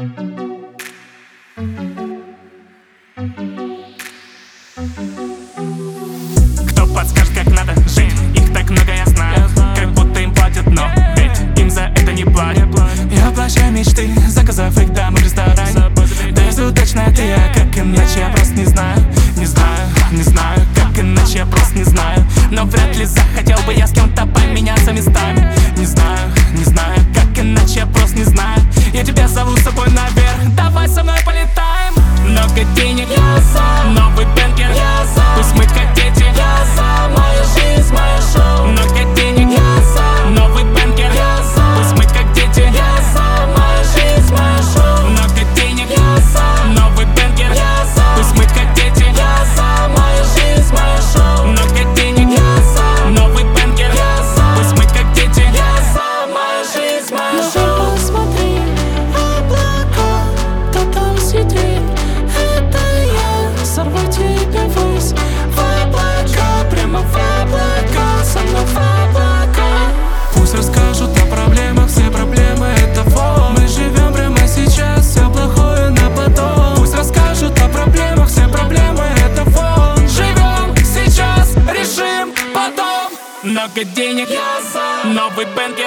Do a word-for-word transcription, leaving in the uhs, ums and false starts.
Кто подскажет, как надо жить? Их так много, я знаю, как будто им платят, но ведь им за это не платят. Я воплощаю мечты, заказав их дамы в ресторане. Безудачная ты, а как иначе, я просто не знаю. Не знаю, не знаю, как иначе, я просто не знаю. Но вряд ли захотел бы я с кем-то поменяться местами. Не знаю, не знаю, как иначе, я просто не знаю. Я тебя зову с собой наверх, давай со мной полетаем. Много денег, я за новый бенкер, я за пусть мы как дети, я за моя жизнь, мое шоу. Много денег, я за новый бенкер, я за пусть мы как дети, я за моя жизнь, мое шоу. Много денег, я за новый бенкер, я за пусть мы как дети, я за моя жизнь, мое шоу. Много денег, я за новый бенкер, я за пусть мы как дети, я за моя жизнь, мое шоу. Посмотри, облака, кто там сидит? Это я, сорву тебя ввысь, в облака, прямо в облака, со мной в облака. Пусть расскажут о проблемах, все проблемы это фон. Мы живем прямо сейчас, все плохое на потом. Пусть расскажут о проблемах, все проблемы это фон. Живем сейчас, решим потом. Много денег, я за новый бенкер.